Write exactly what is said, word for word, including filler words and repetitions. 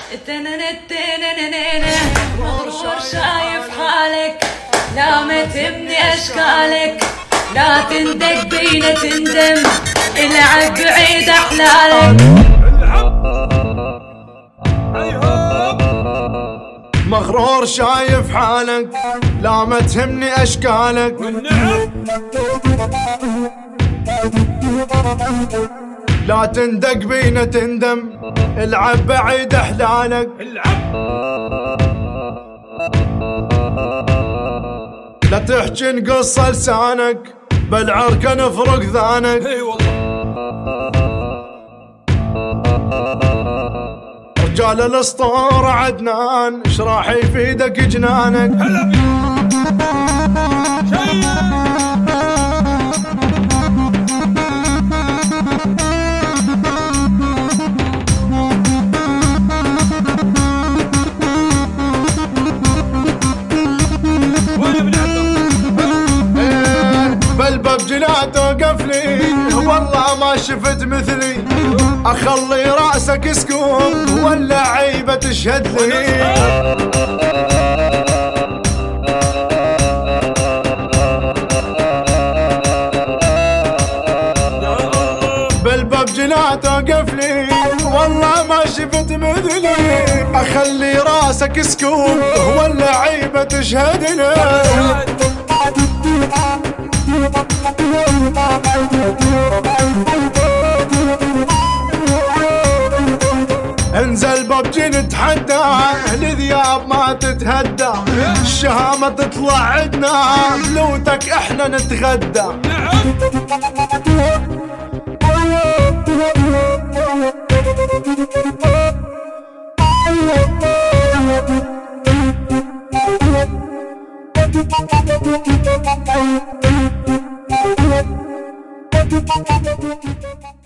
مغرور شايف حالك، لا ما تمني اشكالك، لا تندق بينا تندم، العب بعيد احلالك. مغرور شايف حالك، لا ما تهمني اشكالك، لا تندق بينا تندم، العب بعيد احلالك. لا تحكي نقص لسانك، بالعركة نفرق ذانك. رجال الاسطورة عدنان، ايش راح يفيدك جنانك؟ بالباب جناته قفلي، والله ما شفت مثلي، اخلي راسك سكوب ولا عيبه تشهد لي. بالباب جناته قفلي، والله ما شفت مثلي، اخلي راسك سكوب ولا عيبه تشهد لي. انزل ببجي نتحدى، الذياب ما تتهدى، الشهامة تطلع عدنا، بلوتك احنا نتغدى. Thank you.